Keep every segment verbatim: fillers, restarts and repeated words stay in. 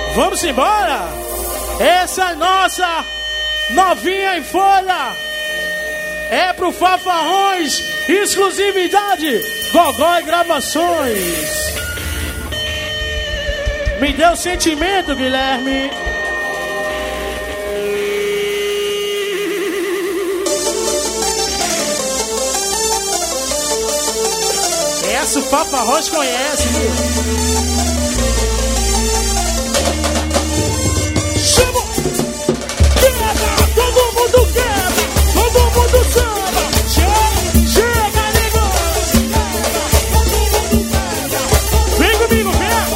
Vamos embora. Essa é nossa novinha em folha. É pro Fafarrões, exclusividade, Gogó e Gravações. Me deu sentimento, Guilherme. Essa o Fafarrões conhece. Chama! Quebra! Todo mundo quebra! Todo mundo samba! Chega! Chega, negócio! Vem comigo,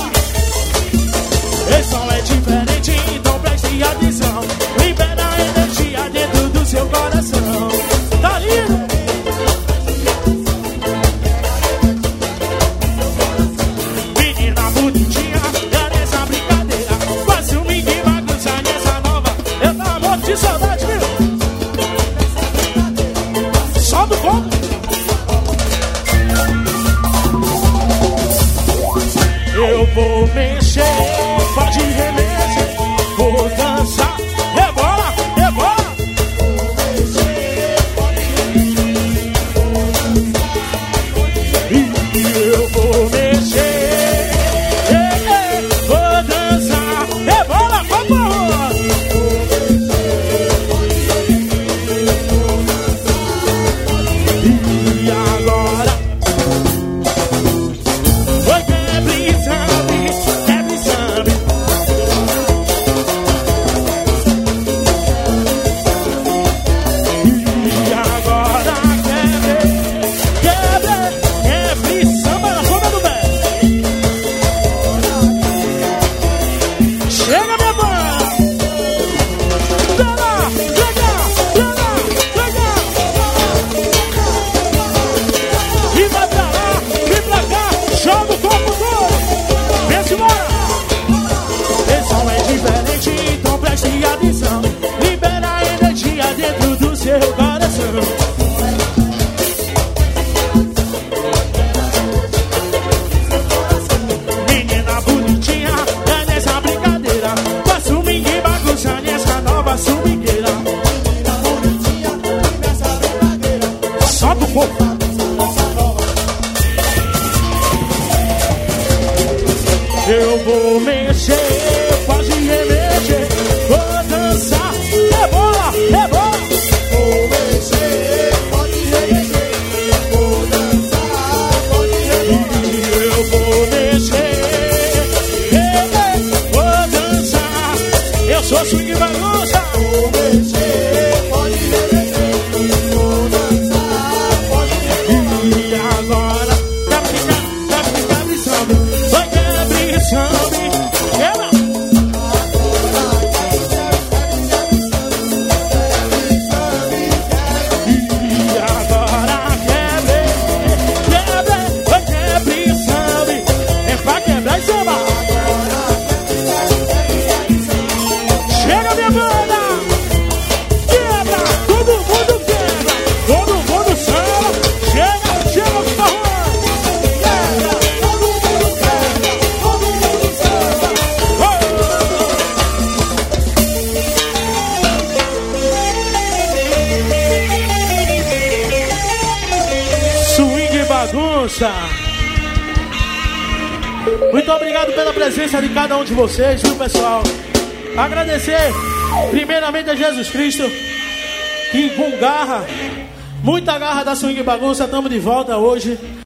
vem! Esse som é diferente, então preste atenção. Libera a energia dentro do seu coração. Tá lindo? Menina bonitinha, é nessa brincadeira. Quase um mini bagunça nessa nova. Eu tava morto de saudade, viu? Sobe o fogo. Eu vou mexer, pode remexer, vou dançar, rebola, rebola. E eu vou mexer, eh, eh, vou dançar, rebola, rebola. E agora foi quebre, sabe, quebre, sabe. E agora quebre, quebre, quebre, samba na ponta do pé. Chega, minha banda. Vem lá, vem cá, vem lá, vem cá. E vai pra lá, vem pra cá, joga o corpo todo. Vem embora. Esse som é diferente, então preste atenção. Libera a energia dentro do seu coração. Menina bonitinha, é nessa brincadeira. Faça um mini bagunça nessa nova swingueira. Solta o fogo. Eu vou mexer, pode remexer, vou dançar, rebola, rebola. Vou mexer, pode remexer, vou dançar, pode rebolar. Eu vou mexer, eh, eh, vou dançar. Eu sou swing bagunça. Vou mexer, pode remexer, vou dançar, pode rebolar. E agora, quebra, quebra, quebra, samba. Vai quebra, samba. Quebra. E agora quebre, quebre, vai quebre, samba. É pra quebrar e samba. Chega, minha banda. Quebra, todo mundo quebra, todo mundo samba. Chega, chega, por favor. Quebra, todo mundo quebra, todo mundo samba. Swing bagunça. Muito obrigado pela presença de cada um de vocês, viu, pessoal? Agradecer primeiramente a Jesus Cristo, que com garra, muita garra da Swing Bagunça, estamos de volta hoje.